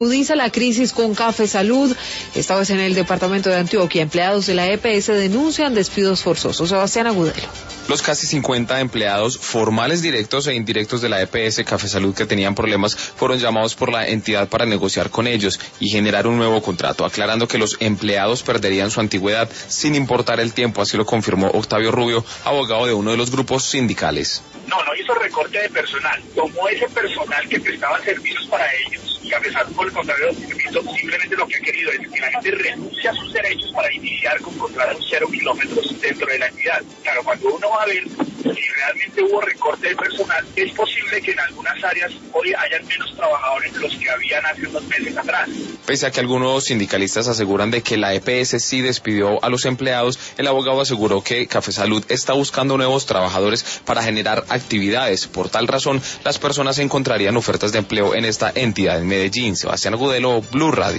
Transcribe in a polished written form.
Agudiza la crisis con Café Salud. Esta vez en el departamento de Antioquia, empleados de la EPS denuncian despidos forzosos. Sebastián Agudelo. Los casi 50 empleados formales directos e indirectos de la EPS Café Salud que tenían problemas fueron llamados por la entidad para negociar con ellos y generar un nuevo contrato, aclarando que los empleados perderían su antigüedad sin importar el tiempo. Así lo confirmó Octavio Rubio, abogado de uno de los grupos sindicales. No hizo recorte de personal, tomó ese personal que prestaba servicios para ellos y Café Salud, por el contrario, simplemente lo que ha querido es que la gente renuncie a sus derechos para iniciar con contratos 0 kilómetros dentro de la entidad. Claro, cuando uno va a ver si realmente hubo recorte de personal, es posible que en algunas áreas hoy hayan menos trabajadores de los que habían hace unos meses atrás. Pese a que algunos sindicalistas aseguran de que la EPS sí despidió a los empleados, el abogado aseguró que Café Salud está buscando nuevos trabajadores para generar actividades. Por tal razón, las personas encontrarían ofertas de empleo en esta entidad en Medellín. Sebastián Agudelo, Blue Radio.